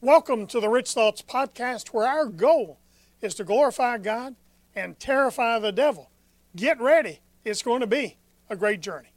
Welcome to the Rich Thoughts Podcast, where our goal is to glorify God and terrify the devil. Get ready. It's going to be a great journey.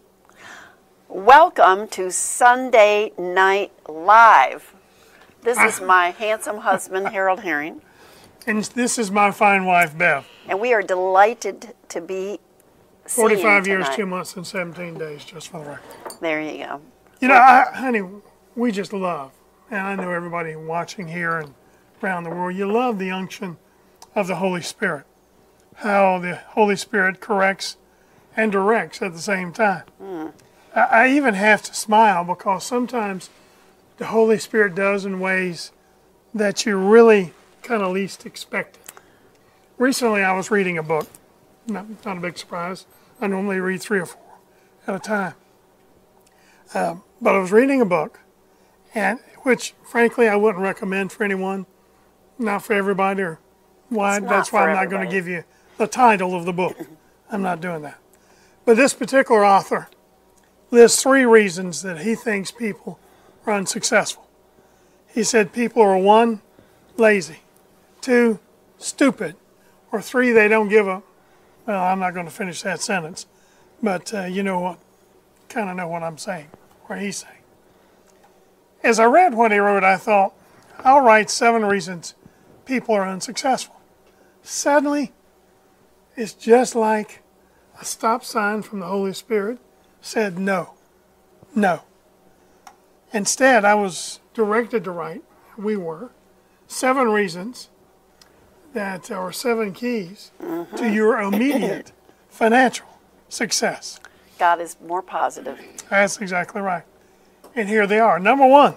Welcome to Sunday Night Live. This is my handsome husband, Harold Herring. And this is my fine wife, Bev. And we are delighted to be 45 years, 2 months, and 17 days, just for the record. There you go. You know, honey, we just love, and I know everybody watching here and around the world, you love the unction of the Holy Spirit. How the Holy Spirit corrects and directs at the same time. I even have to smile because sometimes the Holy Spirit does in ways that you really kind of least expect it. Recently I was reading a book, not a big surprise. I normally read 3 or 4 at a time. But I was reading a book, and which frankly I wouldn't recommend for anyone, not for everybody, or why. That's why I'm not going to give you the title of the book. I'm not doing that. But this particular author lists 3 reasons that he thinks people are unsuccessful. He said people are 1, lazy, 2, stupid, or 3, they don't give a, well, I'm not going to finish that sentence, but you know what, kind of know what I'm saying, or he's saying. As I read what he wrote, I thought, I'll write 7 reasons people are unsuccessful. Suddenly, it's just like a stop sign from the Holy Spirit said no, no. Instead, I was directed to write, we were, 7 reasons that are 7 keys to your immediate financial success. God is more positive. That's exactly right. And here they are. Number 1,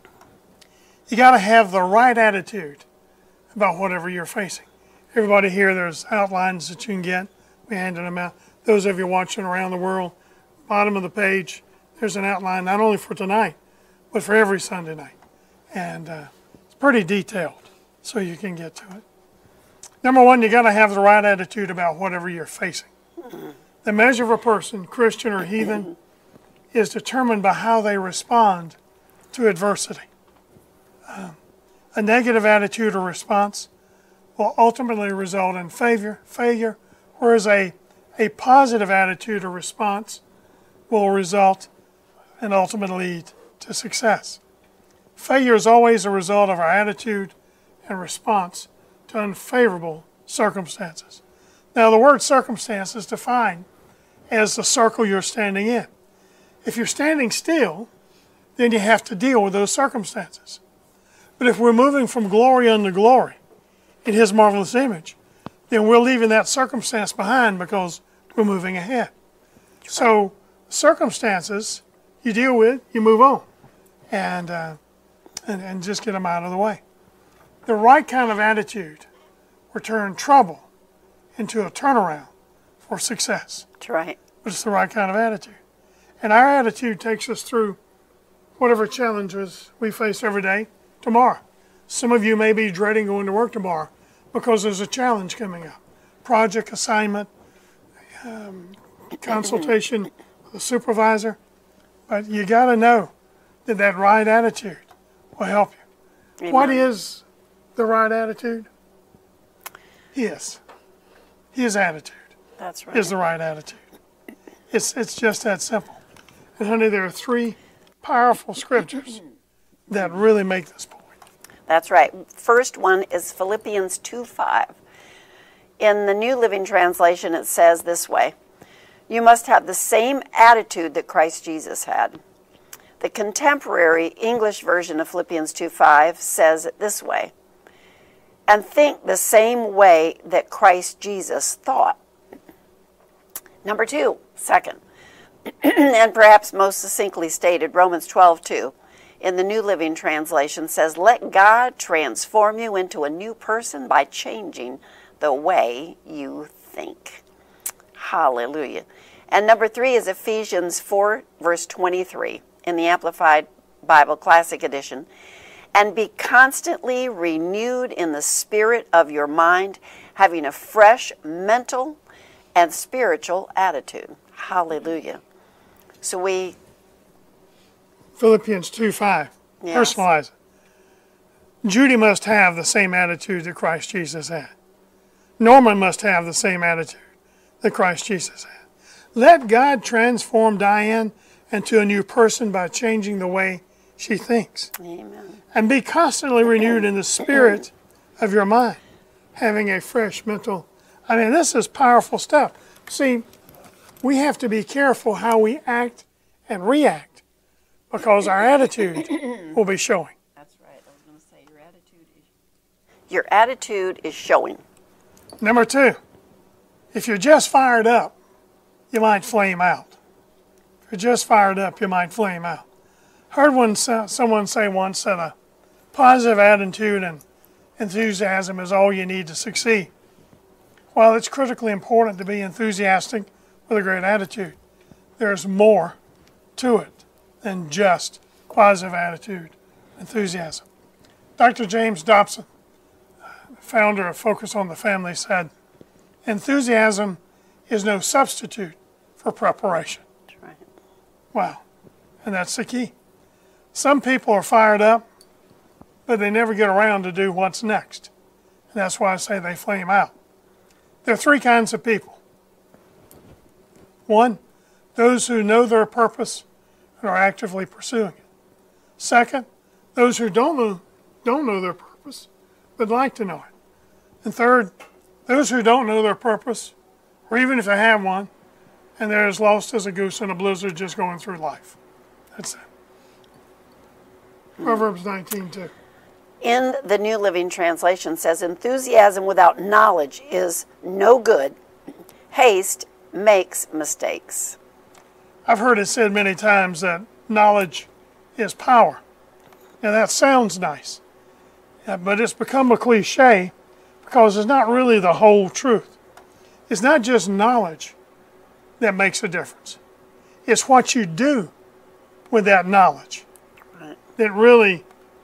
you got to have the right attitude about whatever you're facing. Everybody here, there's outlines that you can get. We handed them out. Those of you watching around the world, bottom of the page, there's an outline not only for tonight, but for every Sunday night. And it's pretty detailed, so you can get to it. Number 1, you got to have the right attitude about whatever you're facing. The measure of a person, Christian or heathen, is determined by how they respond to adversity. A negative attitude or response will ultimately result in failure, whereas a positive attitude or response will result and ultimately lead to success. Failure is always a result of our attitude and response to unfavorable circumstances. Now, the word circumstance is defined as the circle you're standing in. If you're standing still, then you have to deal with those circumstances. But if we're moving from glory unto glory in His marvelous image, then we're leaving that circumstance behind because we're moving ahead. So circumstances you deal with, you move on, and just get them out of the way. The right kind of attitude will turn trouble into a turnaround for success. That's right. But it's the right kind of attitude. And our attitude takes us through whatever challenges we face every day tomorrow. Some of you may be dreading going to work tomorrow because there's a challenge coming up. Project, assignment, consultation with a supervisor. But you got to know that that right attitude will help you. Amen. What is the right attitude? His attitude. That's right. Is the right attitude. It's just that simple. And honey, there are 3 powerful scriptures that really make this point. That's right. First one is Philippians 2:5. In the New Living Translation, it says this way: you must have the same attitude that Christ Jesus had. The contemporary English version of Philippians 2:5 says it this way: and think the same way that Christ Jesus thought. Number 2, second, and perhaps most succinctly stated, Romans 12:2 in the New Living Translation says, let God transform you into a new person by changing the way you think. Hallelujah. And number 3 is Ephesians 4, verse 23 in the Amplified Bible Classic Edition. And be constantly renewed in the spirit of your mind, having a fresh mental and spiritual attitude. Hallelujah. So Philippians 2:5. Yes. Personalize it. Judy must have the same attitude that Christ Jesus had. Norman must have the same attitude that Christ Jesus had. Let God transform Diane into a new person by changing the way she thinks. Amen. And be constantly renewed in the spirit of your mind, having a fresh mental. I mean, this is powerful stuff. See, we have to be careful how we act and react because our attitude will be showing. That's right. I was going to say your attitude is showing. Number two, if you're just fired up, you might flame out. If you're just fired up, you might flame out. Heard someone say once that a positive attitude and enthusiasm is all you need to succeed. While it's critically important to be enthusiastic with a great attitude, there's more to it than just positive attitude, enthusiasm. Dr. James Dobson, founder of Focus on the Family, said, enthusiasm is no substitute for preparation. That's right. Wow. And that's the key. Some people are fired up, but they never get around to do what's next. And that's why I say they flame out. There are three kinds of people. One, those who know their purpose and are actively pursuing it. Second, those who don't know their purpose, but like to know it. And third, those who don't know their purpose, or even if they have one, and they're as lost as a goose in a blizzard just going through life. That's it. Proverbs 19:2. In the New Living Translation says, enthusiasm without knowledge is no good. Haste makes mistakes. I've heard it said many times that knowledge is power. Now that sounds nice, but it's become a cliche because it's not really the whole truth. It's not just knowledge that makes a difference. It's what you do with that knowledge that really,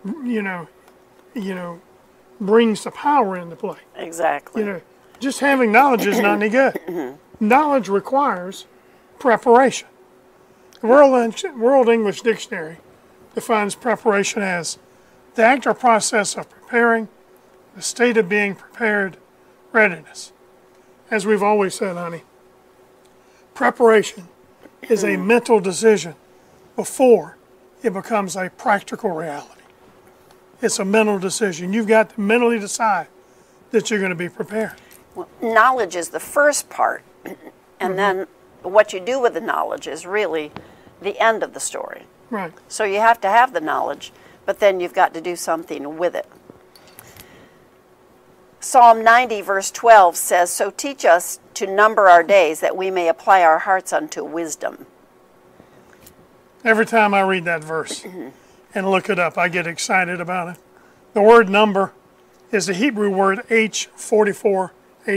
brings the power into play. Exactly. Just having knowledge is not any good. Knowledge requires preparation. The World English Dictionary defines preparation as the act or process of preparing, the state of being prepared, readiness. As we've always said, honey, preparation is a mental decision before it becomes a practical reality. It's a mental decision. You've got to mentally decide that you're going to be prepared. Well, knowledge is the first part, and then what you do with the knowledge is really the end of the story. Right. So you have to have the knowledge, but then you've got to do something with it. Psalm 90, verse 12 says, so teach us to number our days that we may apply our hearts unto wisdom. Every time I read that verse and look it up, I get excited about it. The word number is the Hebrew word H4487.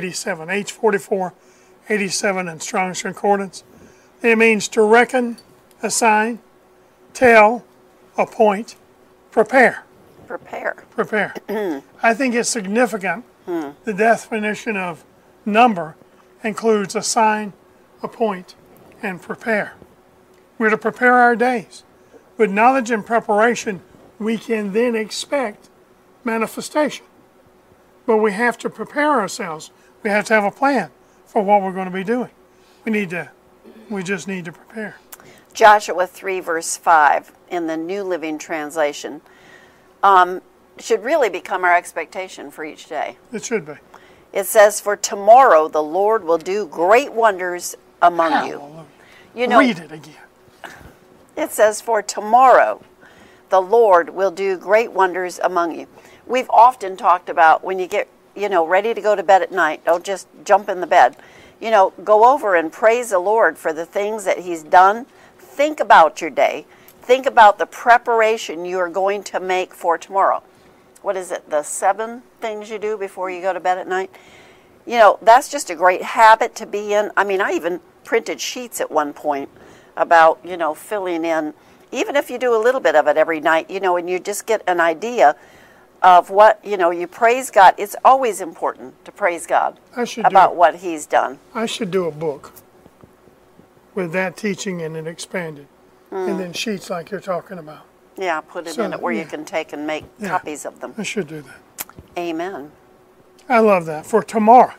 H4487 in Strong's Concordance. It means to reckon, assign, tell, appoint, prepare. Prepare. I think it's significant. The definition of number includes assign, appoint, and prepare. We're to prepare our days. With knowledge and preparation, we can then expect manifestation. But we have to prepare ourselves. We have to have a plan for what we're going to be doing. We just need to prepare. Joshua 3, verse 5 in the New Living Translation should really become our expectation for each day. It should be. It says, for tomorrow the Lord will do great wonders among you. Read it again. It says, for tomorrow the Lord will do great wonders among you. We've often talked about when you get, ready to go to bed at night, don't just jump in the bed. Go over and praise the Lord for the things that He's done. Think about your day. Think about the preparation you are going to make for tomorrow. What is it, the 7 things you do before you go to bed at night? That's just a great habit to be in. I mean, I even printed sheets at one point about, filling in, even if you do a little bit of it every night, and you just get an idea of what, you praise God. It's always important to praise God about what He's done. I should do a book with that teaching and it expanded. And then sheets like you're talking about. Yeah, put it So, in it where you yeah. can take and make Yeah. copies of them. I should do that. Amen. I love that. For tomorrow,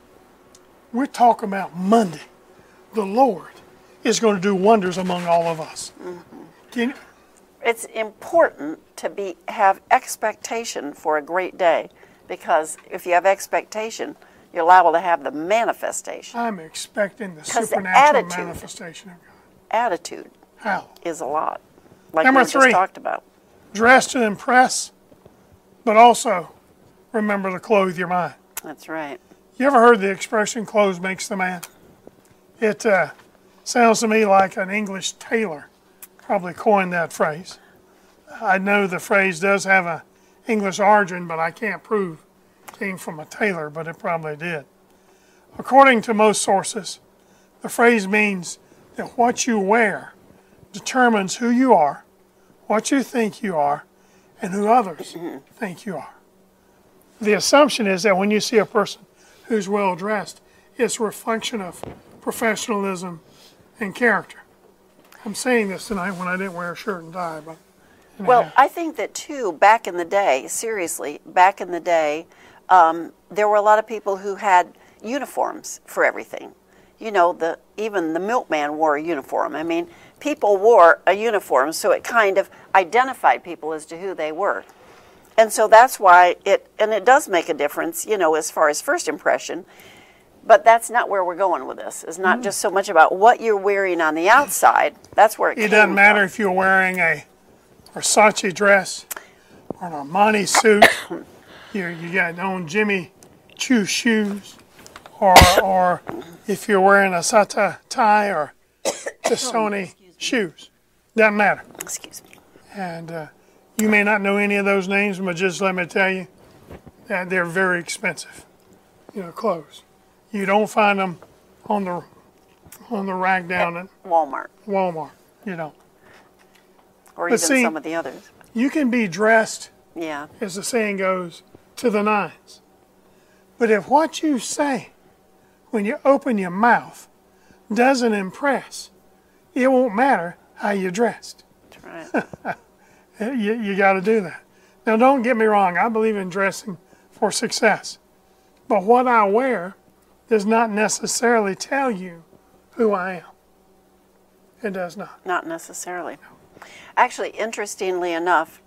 we're talking about Monday. The Lord is going to do wonders among all of us. Can, It's important to have expectation for a great day, because if you have expectation, you're liable to have the manifestation. I'm expecting the 'Cause the supernatural attitude. manifestation of God. Attitude How? is a lot, like Number we just 3. talked about. Dress to impress, but also remember to clothe your mind. That's right. You ever heard the expression, clothes makes the man? It sounds to me like an English tailor probably coined that phrase. I know the phrase does have an English origin, but I can't prove it came from a tailor, but it probably did. According to most sources, the phrase means that what you wear determines who you are, what you think you are, and who others think you are. The assumption is that when you see a person who's well dressed, it's a reflection of professionalism and character. I'm saying this tonight when I didn't wear a shirt and tie, but Well, I think that too, back in the day, seriously, back in the day, there were a lot of people who had uniforms for everything. You know, even the milkman wore a uniform. I mean, people wore a uniform, so it kind of identified people as to who they were. And so that's why it does make a difference, you know, as far as first impression. But that's not where we're going with this. It's not just so much about what you're wearing on the outside. That's where it it came doesn't matter from. if you're wearing a Versace dress or an Armani suit. You got on Jimmy Choo shoes, or if you're wearing a Sata tie or Tissoni shoes. Doesn't matter. Excuse me. And you may not know any of those names, but just let me tell you that they're very expensive. You know, clothes. You don't find them on the rack down at Walmart, Walmart. You don't. or But even see- some of the others. You can be dressed, Yeah, as the saying goes, to the nines. But if what you say when you open your mouth doesn't impress, it won't matter how you're dressed. that's right. You got to do that. Now, don't get me wrong. I believe in dressing for success. But what I wear does not necessarily tell you who I am. It does not. Not necessarily. Actually, interestingly enough,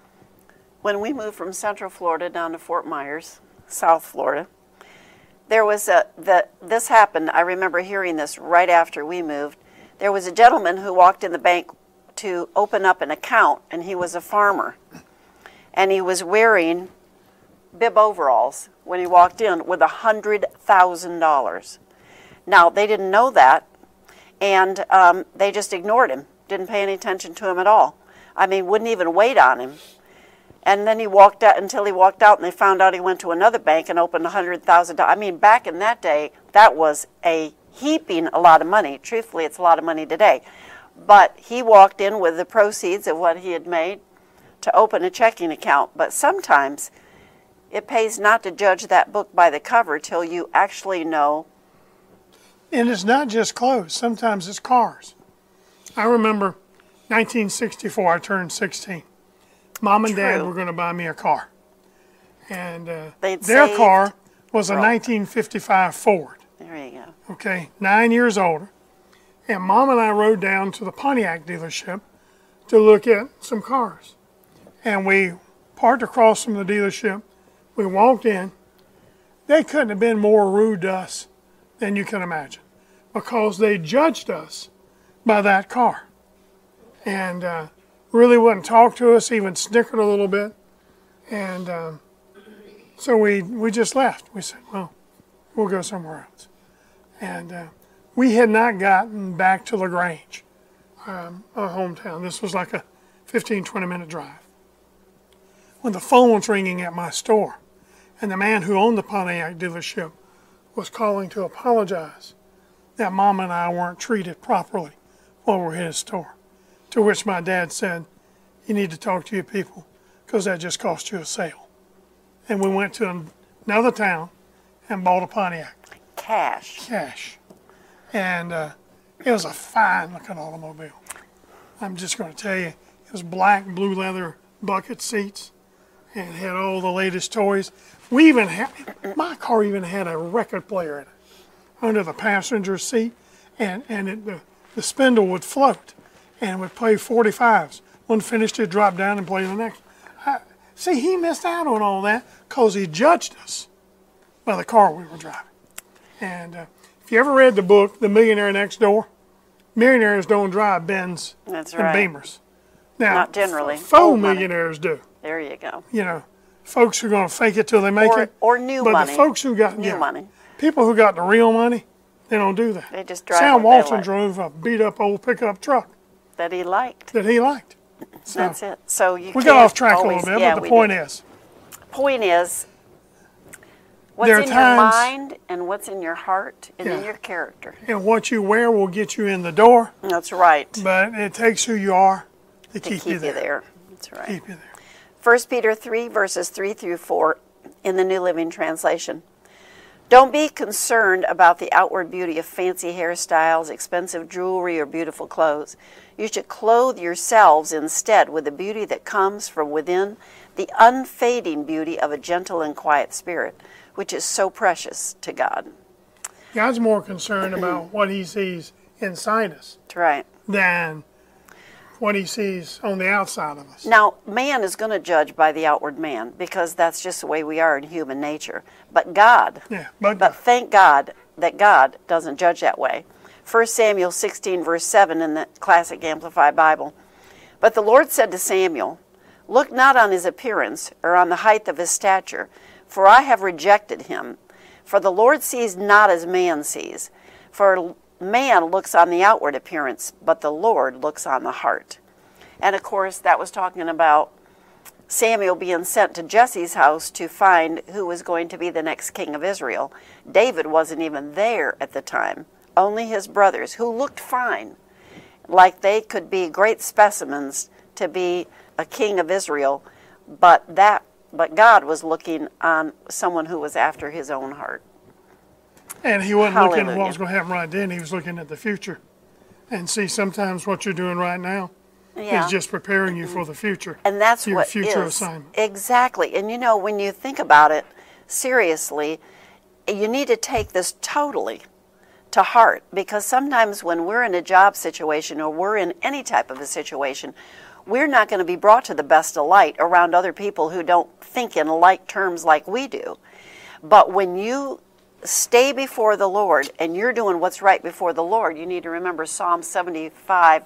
when we moved from Central Florida down to Fort Myers, South Florida, there was this happened. I remember hearing this right after we moved. There was a gentleman who walked in the bank to open up an account, and he was a farmer. And he was wearing bib overalls when he walked in with $100,000. Now, they didn't know that, and they just ignored him, didn't pay any attention to him at all. I mean, wouldn't even wait on him. And then he walked out until he walked out, and they found out he went to another bank and opened $100,000. I mean, back in that day, that was a lot of money. Truthfully, it's a lot of money today. But he walked in with the proceeds of what he had made to open a checking account. But sometimes it pays not to judge that book by the cover till you actually know. And it's not just clothes. Sometimes it's cars. I remember 1964, I turned 16. Mom and Dad True. were going to buy me a car. And They'd their saved car was a for- 1955 Ford. There you go. Okay, 9 years older. And Mom and I rode down to the Pontiac dealership to look at some cars. And we parked across from the dealership. We walked in. They couldn't have been more rude to us than you can imagine, because they judged us by that car. And really wouldn't talk to us, even snickered a little bit. And so we just left. We said, well, we'll go somewhere else. And we had not gotten back to LaGrange, our hometown. This was like a 15, 20-minute drive, when the phone was ringing at my store, and the man who owned the Pontiac dealership was calling to apologize that Mom and I weren't treated properly while we were at his store. To which my dad said, you need to talk to your people, because that just cost you a sale. And we went to another town and bought a Pontiac. Cash. And it was a fine looking automobile. I'm just going to tell you, it Those black, blue leather bucket seats, and had all the latest toys. We even had, my car even had a record player in it under the passenger seat, and the spindle would float and would play 45s. When finished, it dropped down and played the next. See, he missed out on all that because he judged us by the car we were driving. And if you ever read the book, The Millionaire Next Door, millionaires don't drive Benz That's and right. Beamers. Now, Not generally. faux Old money. millionaires do. There you go. You know, folks who are going to fake it till they make it. Or new but money. the folks who got New money. people who got the real money, they don't do that. They just drive Sam what they Walton like. drove a beat-up old pickup truck That he liked. that he liked. So That's it. So you we can't got off track always, a little bit, yeah, but the we point did. is, Point is, what's There are in your times- mind and what's in your heart and in Yeah. your character. and what you wear will get you in the door, That's right. but it takes who you are to To keep you there. That's right. Keep you there. 1 Peter 3, verses 3 through 4 in the New Living Translation. Don't be concerned about the outward beauty of fancy hairstyles, expensive jewelry, or beautiful clothes. You should clothe yourselves instead with the beauty that comes from within, the unfading beauty of a gentle and quiet spirit, which is so precious to God. God's more concerned about what he sees inside us That's right. than what he sees on the outside of us. Now, man is going to judge by the outward man because that's just the way we are in human nature. But God, Yeah, but but thank God that God doesn't judge that way. 1 Samuel 16, verse 7 in the Classic Amplified Bible. But the Lord said to Samuel, look not on his appearance or on the height of his stature, for I have rejected him. For the Lord sees not as man sees. For man looks on the outward appearance, but the Lord looks on the heart. And of course, that was talking about Samuel being sent to Jesse's house to find who was going to be the next king of Israel. David wasn't even there at the time. Only his brothers, who looked fine, like they could be great specimens to be a king of Israel, but God was looking on someone who was after his own heart. And he wasn't looking at Hallelujah. what was going to happen right then. He was looking at the future. And see, sometimes what you're doing right now Yeah. is just preparing you for the future. And that's your what future is. assignment. Exactly. And you know, when you think about it seriously, you need to take this totally to heart, because sometimes when we're in a job situation or we're in any type of a situation, we're not going to be brought to the best of light around other people who don't think in like terms like we do. But when you stay before the Lord and you're doing what's right before the Lord, you need to remember Psalm 75,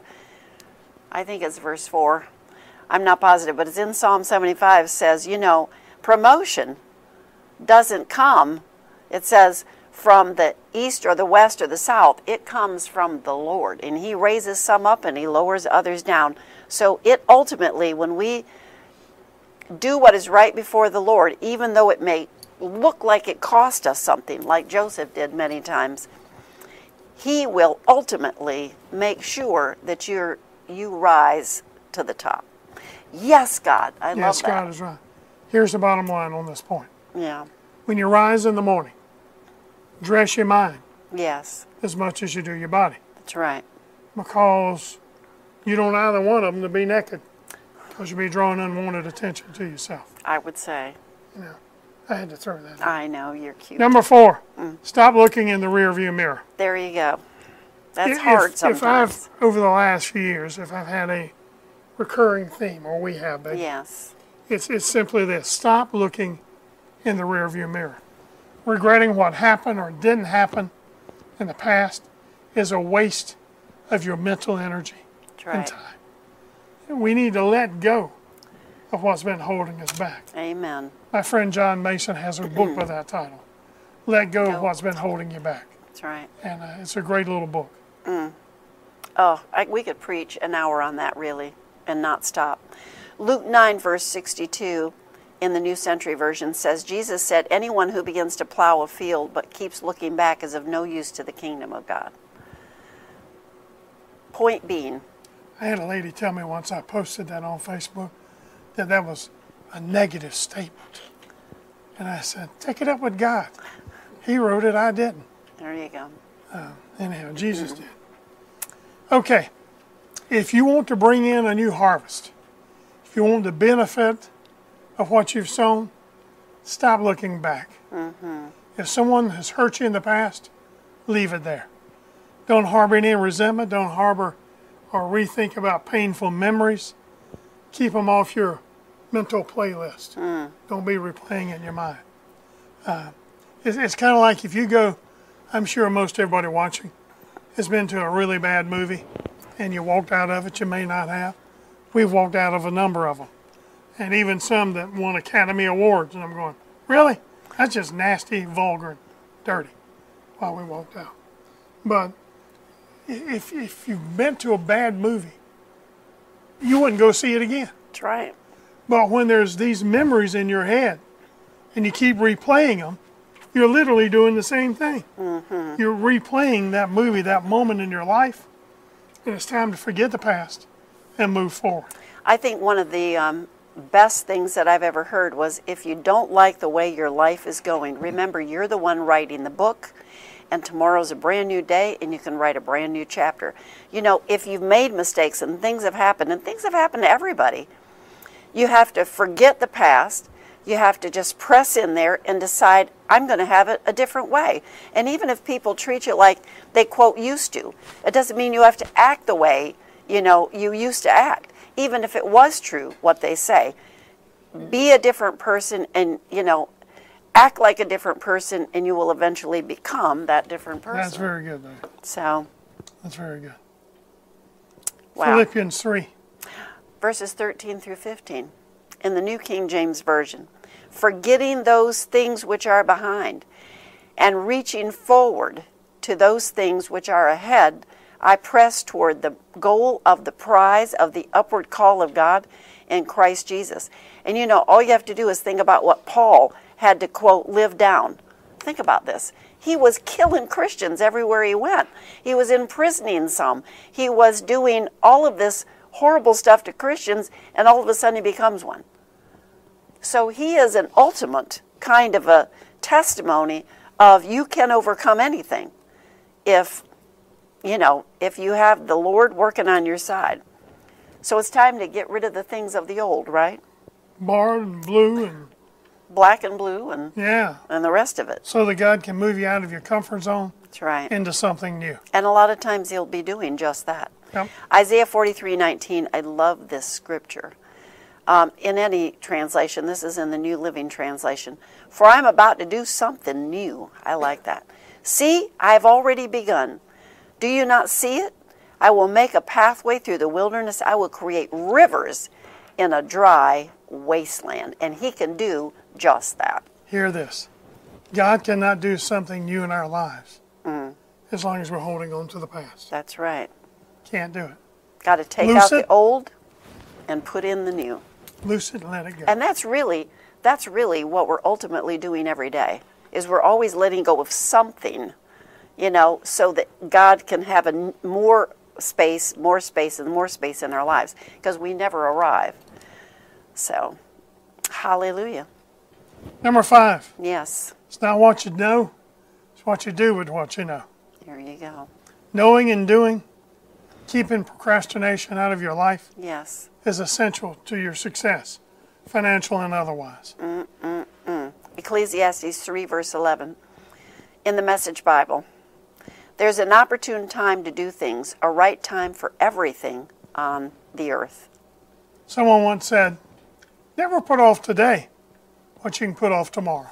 I think it's verse 4. I'm not positive, but it's in Psalm 75, says, you know, promotion doesn't come, it says, from the east or the west or the south. It comes from the Lord, and he raises some up and he lowers others down. So it ultimately, when we do what is right before the Lord, even though it may look like it cost us something, like Joseph did many times, he will ultimately make sure that you rise to the top. Yes, God, I love Yes, that. God is right. Here's the bottom line on this point. Yeah. When you rise in the morning, dress your mind Yes, as much as you do your body, that's right. because you don't either one of them to be naked, because you'll be drawing unwanted attention to yourself. I would say. You know, I had to throw that in. I know, you're cute. Number 4, stop looking in the rearview mirror. There you go. That's If- hard sometimes. If over the last few years, if I've had a recurring theme, or we have, baby, Yes. it's simply this: stop looking in the rearview mirror. Regretting what happened or didn't happen in the past is a waste of your mental energy That's and right. time. We need to let go of what's been holding us back. Amen. My friend John Mason has a book with that title, Let Go of What's Been Holding You Back. That's right. And it's a great little book. Oh, we could preach an hour on that, really, and not stop. Luke 9, verse 62 in the New Century Version says, Jesus said, anyone who begins to plow a field but keeps looking back is of no use to the kingdom of God. Point being, I had a lady tell me once, I posted that on Facebook, that was a negative statement. And I said, take it up with God. He wrote it, I didn't. there you go. Anyhow, Jesus did. Okay, if you want to bring in a new harvest, you want the benefit of what you've sown, stop looking back. If someone has hurt you in the past, leave it there. Don't harbor any resentment. Don't harbor or rethink about painful memories. Keep them off your mental playlist. Don't be replaying it in your mind. It's kind of like if you go, I'm sure most everybody watching has been to a really bad movie and you walked out of it. You may not have. We've walked out of a number of them. And even some that won Academy Awards. And I'm going, really? That's just nasty, vulgar, and dirty while we walked out. But if you've been to a bad movie, you wouldn't go see it again. That's right. But when there's these memories in your head and you keep replaying them, you're literally doing the same thing. You're replaying that movie, that moment in your life, and it's time to forget the past and move forward. I think one of the best things that I've ever heard was, if you don't like the way your life is going, remember you're the one writing the book, and tomorrow's a brand new day and you can write a brand new chapter. You know, if you've made mistakes and things have happened, and things have happened to everybody, you have to forget the past. You have to just press in there and decide, I'm going to have it a different way. And even if people treat you like they, quote, used to, it doesn't mean you have to act the way, you know, you used to act. Even if it was true what they say, be a different person and, you know, act like a different person, and you will eventually become that different person. That's very good, though. So. That's very good. Wow. Philippians 3. Verses 13 through 15 in the New King James Version. Forgetting those things which are behind and reaching forward to those things which are ahead, I press toward the goal of the prize of the upward call of God in Christ Jesus. And you know, all you have to do is think about what Paul had to, quote, live down. Think about this. He was killing Christians everywhere he went. He was imprisoning some. He was doing all of this horrible stuff to Christians, and all of a sudden he becomes one. So he is an ultimate kind of a testimony of you can overcome anything if, you know, if you have the Lord working on your side. So it's time to get rid of the things of the old, right? Barred and blue and black and blue and yeah, and the rest of it. So that God can move you out of your comfort zone. That's right. Into something new. And a lot of times he'll be doing just that. Yep. Isaiah 43:19. I love this scripture. In any translation, this is in the New Living Translation. For I'm about to do something new. I like that. See, I've already begun. Do you not see it? I will make a pathway through the wilderness. I will create rivers in a dry wasteland. And he can do just that. Hear this. God cannot do something new in our lives as long as we're holding on to the past. That's right. Can't do it. Got to take Loose out it. the old and put in the new. Loose it and let it go. And that's really what we're ultimately doing every day, is we're always letting go of something, you know, so that God can have more space and more space in our lives, because we never arrive. So, hallelujah. Number 5. Yes. It's not what you know, it's what you do with what you know. There you go. Knowing and doing, keeping procrastination out of your life Yes. is essential to your success, financial and otherwise. Ecclesiastes 3 verse 11 in the Message Bible. There's an opportune time to do things, a right time for everything on the earth. Someone once said, never put off today what you can put off tomorrow.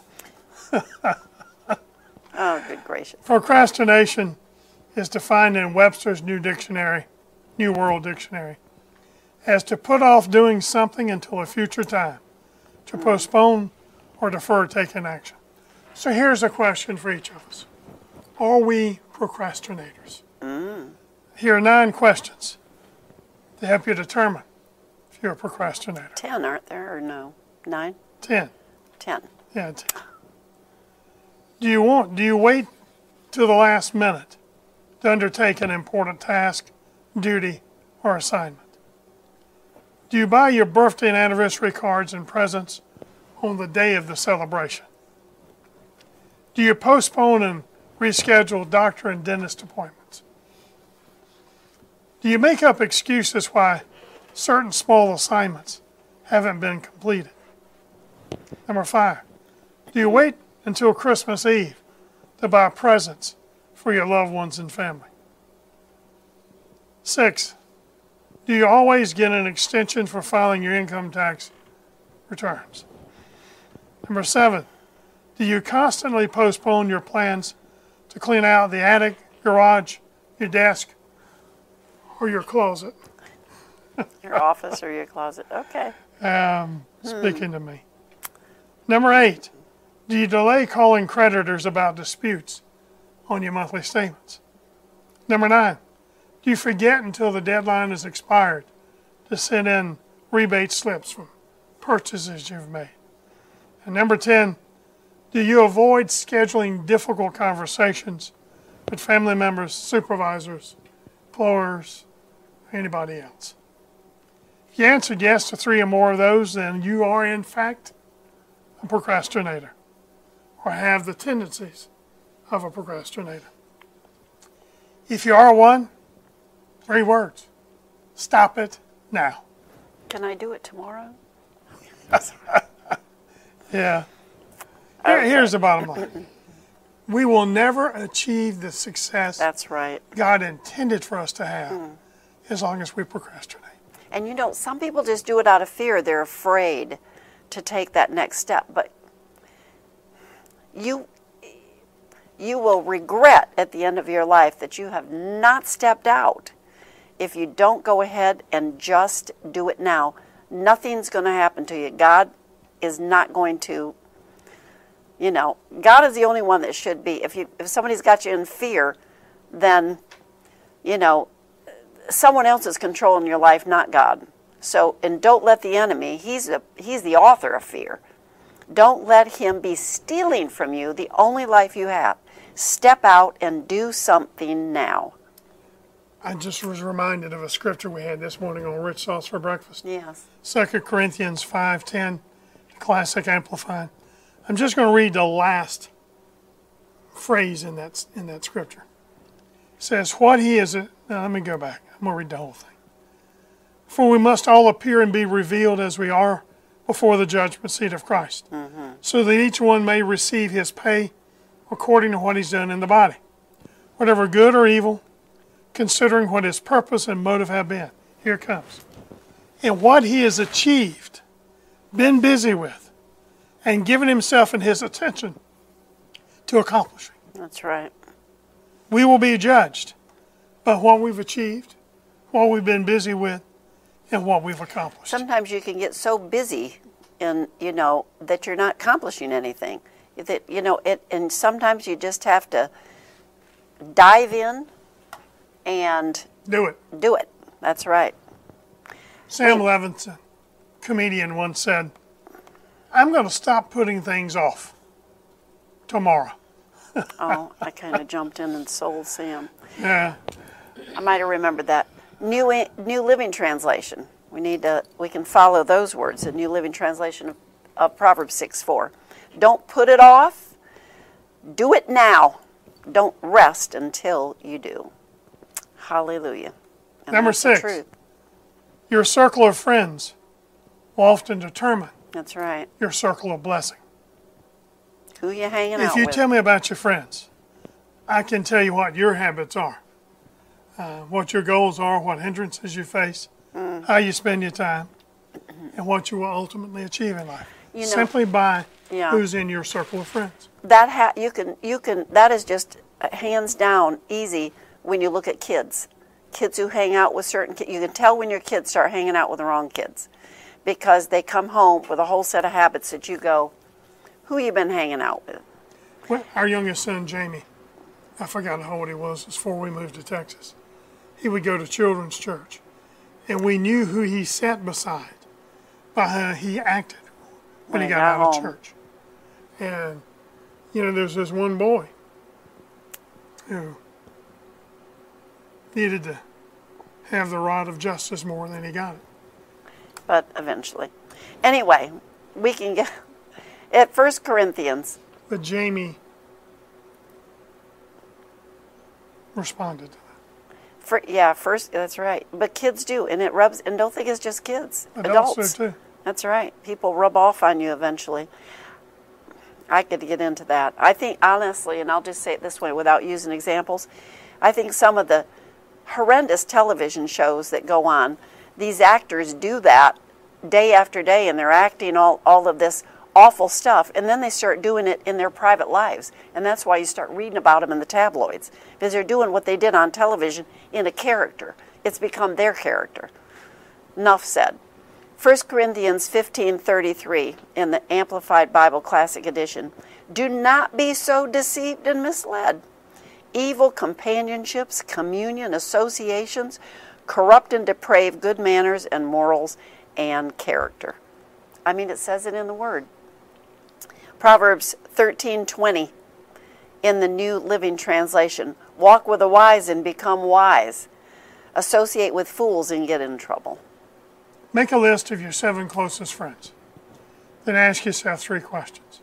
Oh, good gracious. Procrastination is defined in Webster's New World Dictionary, as to put off doing something until a future time, to postpone or defer taking action. So here's a question for each of us. Are we procrastinators? Here are 9 questions to help you determine if you're a procrastinator. 10, aren't there, or no? 9? 10. 10. Yeah, 10. Do you wait till the last minute to undertake an important task, duty, or assignment? Do you buy your birthday and anniversary cards and presents on the day of the celebration? Do you postpone and reschedule doctor and dentist appointments? Do you make up excuses why certain small assignments haven't been completed. Number 5, do you wait until Christmas Eve to buy presents for your loved ones and family? 6, do you always get an extension for filing your income tax returns? Number 7, do you constantly postpone your plans to clean out the attic, garage, your desk, or your closet? Your office or your closet. Okay. Speaking to me. Number 8, do you delay calling creditors about disputes on your monthly statements? Number 9, do you forget until the deadline is expired to send in rebate slips from purchases you've made? And number 10, do you avoid scheduling difficult conversations with family members, supervisors, employers, anybody else? If you answered yes to 3 or more of those, then you are in fact a procrastinator, or have the tendencies of a procrastinator. If you are one, 3 words: stop it now. Can I do it tomorrow? Yeah. Here's the bottom line. We will never achieve the success That's right. God intended for us to have as long as we procrastinate. And you know, some people just do it out of fear. They're afraid to take that next step. But you will regret at the end of your life that you have not stepped out if you don't go ahead and just do it now. Nothing's going to happen to you. God is not going to, God is the only one that should be. If somebody's got you in fear, then, someone else is controlling your life, not God. So, and don't let the enemy, he's the author of fear. Don't let him be stealing from you the only life you have. Step out and do something now. I just was reminded of a scripture we had this morning on Rich Sauce for Breakfast. Yes. 2 Corinthians 5:10, Classic Amplified. I'm just going to read the last phrase in that scripture. It says, what he is... Now, let me go back. I'm going to read the whole thing. For we must all appear and be revealed as we are before the judgment seat of Christ, so that each one may receive his pay according to what he's done in the body, whatever good or evil, considering what his purpose and motive have been. Here it comes. And what he has achieved, been busy with, and given himself and his attention to accomplishing. That's right. We will be judged by what we've achieved, what we've been busy with, and what we've accomplished. Sometimes you can get so busy in, that you're not accomplishing anything. And sometimes you just have to dive in and do it. Do it. That's right. Sam Levinson, comedian, once said, I'm going to stop putting things off tomorrow. Oh, I kind of jumped in and sold Sam. Yeah. I might have remembered that. New Living Translation. We can follow those words. The New Living Translation of Proverbs 6:4. Don't put it off. Do it now. Don't rest until you do. Hallelujah. And Number that's the 6. truth. Your circle of friends will often determine That's right. your circle of blessing. Who you hanging out If you with? tell me about your friends, I can tell you what your habits are, what your goals are, what hindrances you face, how you spend your time, and what you will ultimately achieve in life. Simply by who's in your circle of friends. That that is just hands down easy when you look at kids. Kids who hang out with certain kids, you can tell when your kids start hanging out with the wrong kids, because they come home with a whole set of habits that you go, who you been hanging out with? Well, our youngest son, Jamie, I forgot how old he was before we moved to Texas. He would go to children's church, and we knew who he sat beside by how he acted when he got out of church. And, there's this one boy who needed to have the rod of justice more than he got it. But eventually. Anyway, we can get at 1 Corinthians. But Jamie responded to that. First, that's right. But kids do, and it rubs, and don't think it's just kids. Adults do too. That's right. People rub off on you eventually. I could get into that. I think, honestly, and I'll just say it this way without using examples, I think some of the horrendous television shows that go on, these actors do that day after day, and they're acting all of this awful stuff, and then they start doing it in their private lives. And that's why you start reading about them in the tabloids, because they're doing what they did on television in a character. It's become their character. Enough said. 1 Corinthians 15:33 in the Amplified Bible Classic Edition. Do not be so deceived and misled. Evil companionships, communion, associations, corrupt and deprave good manners and morals and character. I mean, it says it in the Word. Proverbs 13:20 in the New Living Translation. Walk with the wise and become wise. Associate with fools and get in trouble. Make a list of your 7 closest friends. Then ask yourself 3 questions.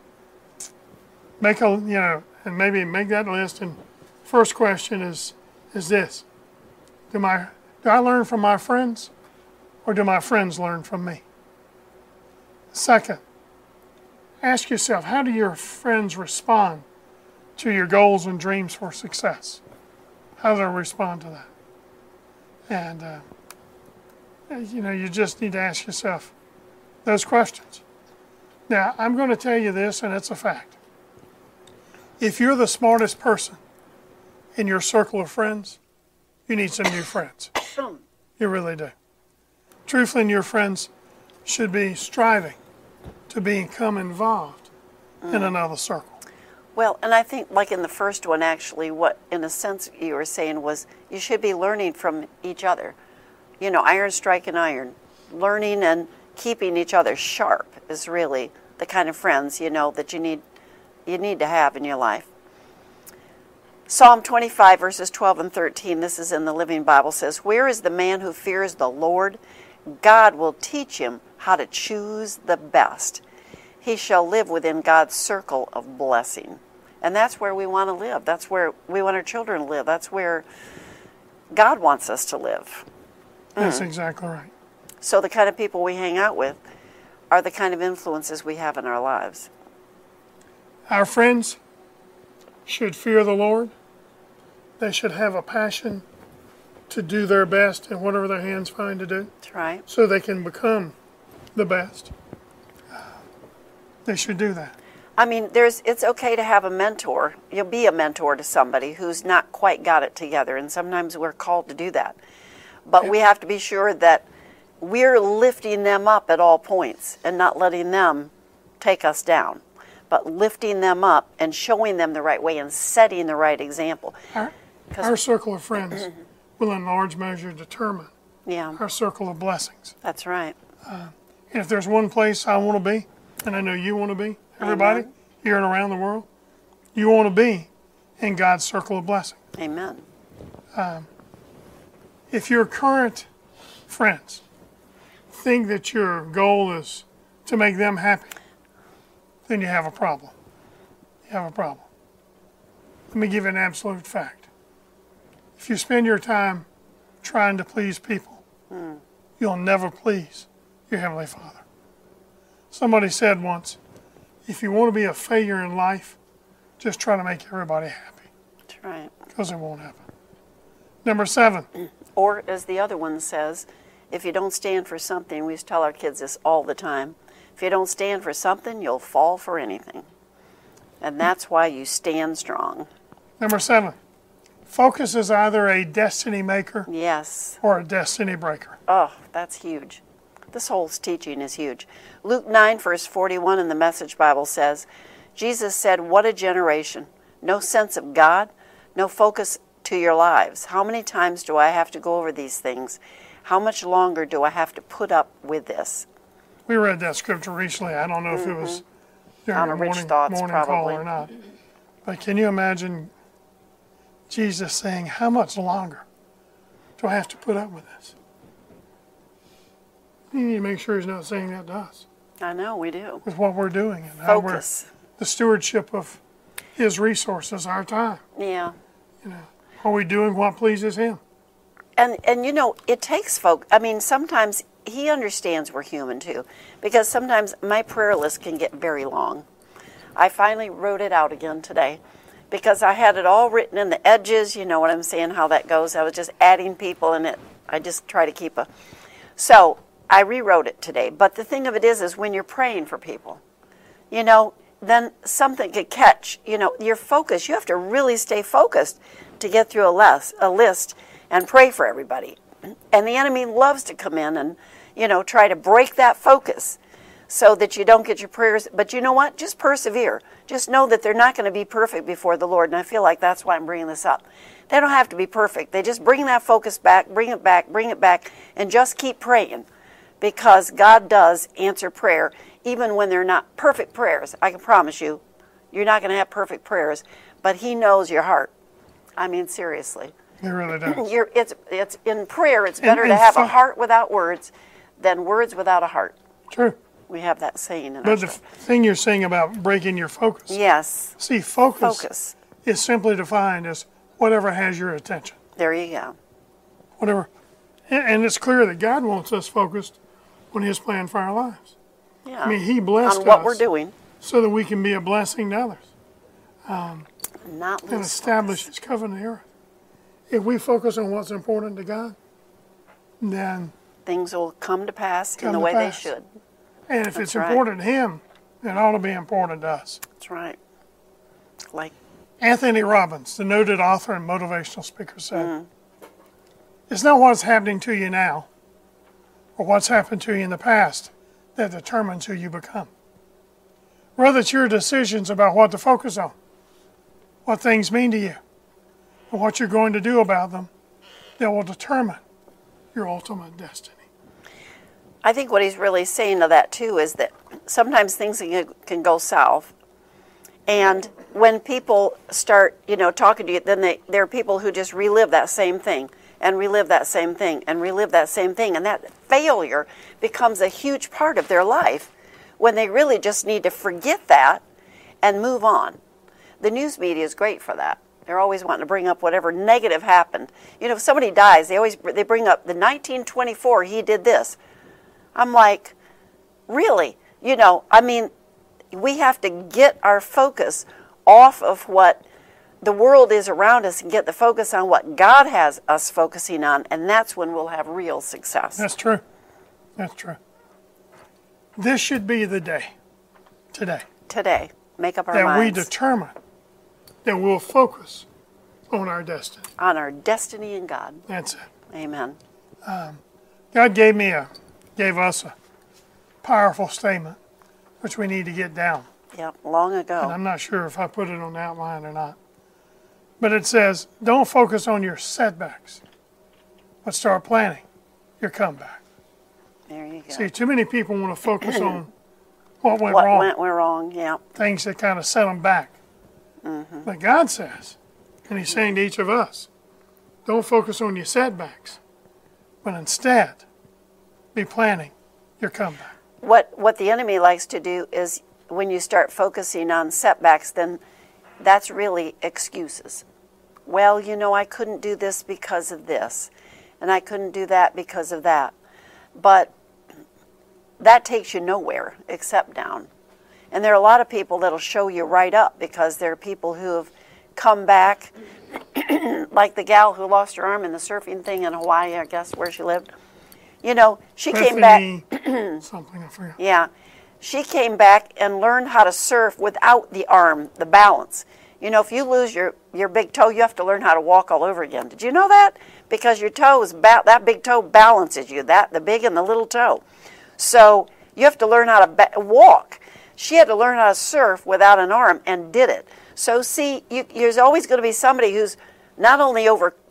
And maybe make that list. And first question is this: Do I learn from my friends, or do my friends learn from me? Second, ask yourself, how do your friends respond to your goals and dreams for success? How do they respond to that? And you just need to ask yourself those questions. Now, I'm going to tell you this, and it's a fact. If you're the smartest person in your circle of friends, you need some new friends. You really do. Truthfully, your friends should be striving to become involved in another circle. Well, and I think, like in the first one, actually, what, in a sense, you were saying was you should be learning from each other. Iron striking iron. Learning and keeping each other sharp is really the kind of friends, that you need to have in your life. Psalm 25, verses 12 and 13, this is in the Living Bible, says, Where is the man who fears the Lord? God will teach him how to choose the best. He shall live within God's circle of blessing. And that's where we want to live. That's where we want our children to live. That's where God wants us to live. That's exactly right. So the kind of people we hang out with are the kind of influences we have in our lives. Our friends should fear the Lord. They should have a passion to do their best in whatever their hands find to do. That's right. So they can become the best. They should do that. I mean, it's okay to have a mentor. You'll be a mentor to somebody who's not quite got it together, and sometimes we're called to do that. But we have to be sure that we're lifting them up at all points and not letting them take us down, but lifting them up and showing them the right way and setting the right example. Our circle of friends will in large measure determine Yeah, our circle of blessings. that's right. And if there's one place I want to be, and I know you want to be, everybody here and around the world, you want to be in God's circle of blessing. Amen. If your current friends think that your goal is to make them happy, then you have a problem. You have a problem. Let me give you an absolute fact. If you spend your time trying to please people, you'll never please your Heavenly Father. Somebody said once, if you want to be a failure in life, just try to make everybody happy. That's right. Because it won't happen. Number 7. Or, as the other one says, if you don't stand for something, we used to tell our kids this all the time, if you don't stand for something, you'll fall for anything. And that's why you stand strong. Number 7. Focus is either a destiny maker Yes. or a destiny breaker. Oh, that's huge. This whole teaching is huge. Luke 9, verse 41 in the Message Bible says, Jesus said, what a generation. No sense of God, no focus to your lives. How many times do I have to go over these things? How much longer do I have to put up with this? We read that scripture recently. I don't know if it was during On a a Rich morning Thoughts, call probably. or not. But can you imagine Jesus saying, how much longer do I have to put up with this? You need to make sure he's not saying that to us I know, we do. with what we're doing and how we're Focus. the stewardship of his resources, our time. Yeah. Are we doing what pleases him? And it takes folk. I mean, sometimes he understands we're human too, because sometimes my prayer list can get very long. I finally wrote it out again today because I had it all written in the edges. You know what I'm saying, how that goes. I was just adding people in it. I just try to keep a... So I rewrote it today. But the thing of it is when you're praying for people, you know, then something could catch, you know, your focus. You have to really stay focused to get through a list and pray for everybody. And the enemy loves to come in and, you know, try to break that focus so that you don't get your prayers. But you know what? Just persevere. Just know that they're not going to be perfect before the Lord. And I feel like that's why I'm bringing this up. They don't have to be perfect. They just bring that focus back, bring it back, and just keep praying. Because God does answer prayer, even when they're not perfect prayers. I can promise you, you're not going to have perfect prayers. But He knows your heart. I mean, seriously. It really does. It's in prayer, it's better to have a heart without words than words without a heart. True. We have that saying in But the thing you're saying about breaking your focus. Yes. See, focus is simply defined as whatever has your attention. There you go. Whatever. And it's clear that God wants us focused on His plan for our lives. Yeah. I mean, He blessed on what us we're doing. So that we can be a blessing to others. Not lose And establish His covenant here. If we focus on what's important to God, then things will come to pass in the way they should. And if it's important to Him, it ought to be important to us. That's right. Like Anthony Robbins, the noted author and motivational speaker, said, it's not what's happening to you now or what's happened to you in the past that determines who you become. Rather, it's your decisions about what to focus on, what things mean to you, and what you're going to do about them that will determine your ultimate destiny. I think what he's really saying to that too is that sometimes things can go south. And when people start, you know, talking to you, then there are people who just relive that same thing and relive that same thing and relive that same thing. And that failure becomes a huge part of their life when they really just need to forget that and move on. The news media is great for that. They're always wanting to bring up whatever negative happened. You know, if somebody dies, they bring up the 1924 he did this. I'm like, really? You know, I mean, we have to get our focus off of what the world is around us and get the focus on what God has us focusing on, and that's when we'll have real success. That's true. That's true. This should be the day, today, make up our that minds. we determine that we'll focus on our destiny. On our destiny in God. That's it. Amen. God gave us a powerful statement, which we need to get down. Yep, long ago. And I'm not sure if I put it on the outline or not. But it says, don't focus on your setbacks, but start planning your comeback. There you go. See, too many people want to focus on what went what wrong. went wrong, yeah. Things that kind of set them back. But God says, and He's saying to each of us, don't focus on your setbacks, but instead be planning your comeback. What the enemy likes to do is when you start focusing on setbacks, then that's really excuses. Well, you know, I couldn't do this because of this, and I couldn't do that because of that. But that takes you nowhere except down. And there are a lot of people that'll show you right up because there are people who have come back, like the gal who lost her arm in the surfing thing in Hawaii, I guess, where she lived. You know, she came back. Something, I forget. Yeah. She came back and learned how to surf without the arm, the balance. You know, if you lose your big toe, you have to learn how to walk all over again. Did you know that? Because your toe is that big toe balances you, the big and the little toe. So you have to learn how to walk. She had to learn how to surf without an arm and did it. So see, there's always going to be somebody who's not only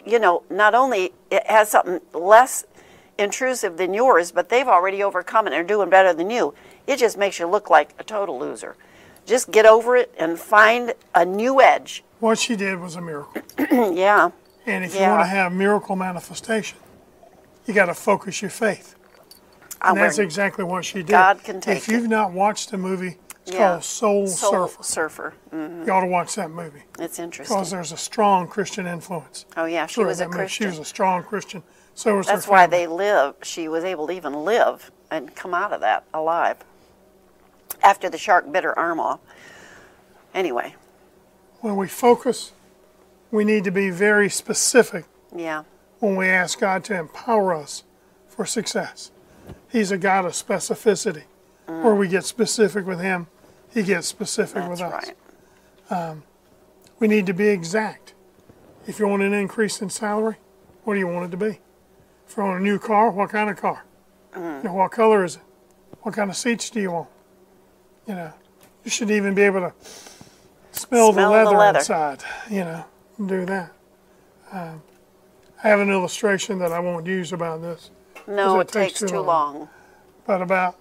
it has something less intrusive than yours, but they've already overcome it and are doing better than you. It just makes you look like a total loser. Just get over it and find a new edge. What she did was a miracle. Yeah. And if you want to have miracle manifestation, you got to focus your faith. And that's exactly what she did. God can take If you've not watched the movie, it's called Soul Surfer. Mm-hmm. You ought to watch that movie. It's interesting. Because there's a strong Christian influence. Oh, yeah. She was a Christian. Christian. She was a strong Christian So is That's her why family. she was able to even live and come out of that alive after the shark bit her arm off. Anyway, When we focus, we need to be very specific yeah, when we ask God to empower us for success. He's a God of specificity. Where we get specific with Him, He gets specific that's with us. right. We need to be exact. If you want an increase in salary, what do you want it to be? If you want a new car, what kind of car? You know, what color is it? What kind of seats do you want? You know, you should even be able to smell the leather inside, you know, and do that. I have an illustration that I won't use about this, No, it it takes takes too too long. but about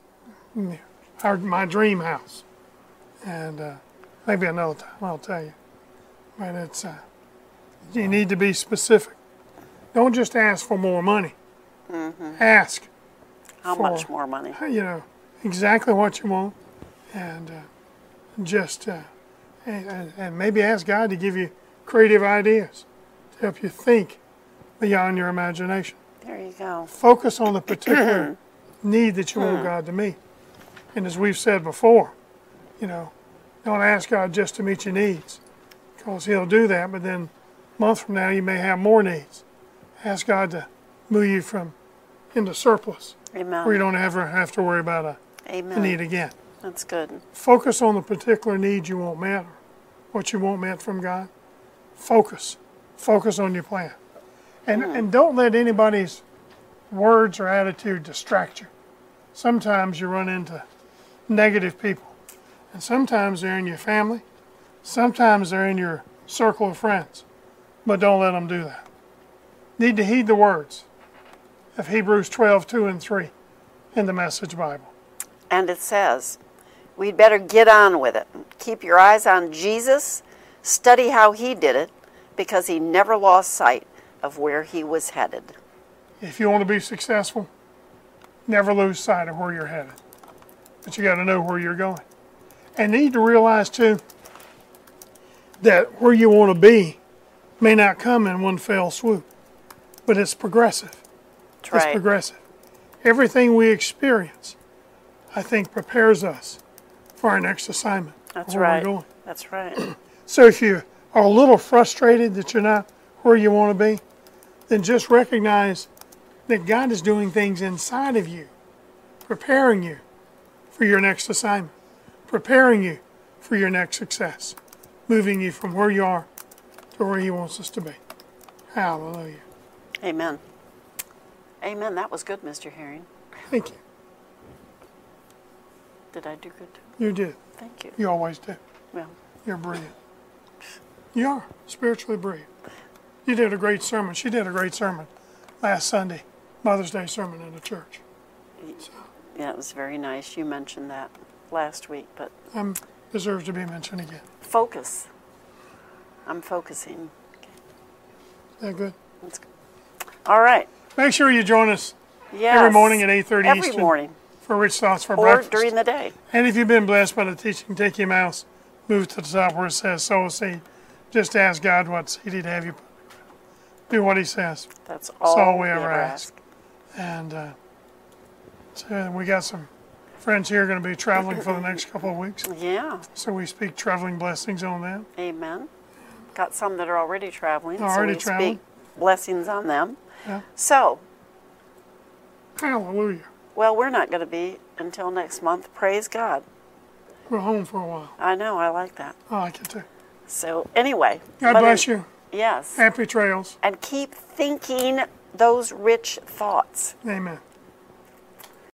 my dream house. And maybe another time I'll tell you. But it's, you need to be specific. Don't just ask for more money. Ask, How for, much more money? you know, exactly what you want, and just and maybe ask God to give you creative ideas to help you think beyond your imagination. There you go. Focus on the particular need that you want God to meet. And as we've said before, you know, don't ask God just to meet your needs, because He'll do that, but then a month from now you may have more needs. Ask God to move you into surplus, where you Amen. don't ever have to worry about a Amen. need again. That's good. Focus on the particular need you want met, or what you want met from God. Focus. Focus on your plan. And don't let anybody's words or attitude distract you. Sometimes you run into negative people. And sometimes they're in your family. Sometimes they're in your circle of friends. But don't let them do that. Need to heed the words of Hebrews 12:2 and 3 in the Message Bible. And it says, we'd better get on with it. Keep your eyes on Jesus. Study how He did it, because He never lost sight of where He was headed. If you want to be successful, never lose sight of where you're headed. But you got to know where you're going. And need to realize too that where you want to be may not come in one fell swoop, but it's progressive. That's It's right. progressive. Everything we experience, I think, prepares us for our next assignment. That's where right. We're going. That's right. So if you are a little frustrated that you're not where you want to be, then just recognize that God is doing things inside of you, preparing you for your next assignment, preparing you for your next success, moving you from where you are to where He wants us to be. Hallelujah. Amen. Amen. That was good, Mr. Herring. Thank you. Did I do good? You did. Thank you. You always do. Well, You're brilliant. You are spiritually brilliant. You did a great sermon. She did a great sermon last Sunday, Mother's Day sermon in the church. yeah, it was very nice. You mentioned that last week, but Deserves to be mentioned again. focus. I'm focusing. Is that good? That's good. All right. Make sure you join us Yes. every morning at 8:30 Every Eastern morning. for Rich Thoughts for Or Breakfast. during the day. And if you've been blessed by the teaching, take your mouse, move to the top where it says sow a seed. Just ask God what seed He'd have you put. Do what He says. That's all we ever ask. And so we got some friends here going to be traveling for the next couple of weeks. Yeah. So we speak traveling blessings on them. Amen. Got some that are already traveling. Already so we traveling. speak blessings on them. Yeah. So, Hallelujah. well, we're not going to be until next month. Praise God. We're home for a while. I know. I like that. I like it too. So, anyway. God bless you. Yes. Happy trails. And keep thinking those rich thoughts. Amen.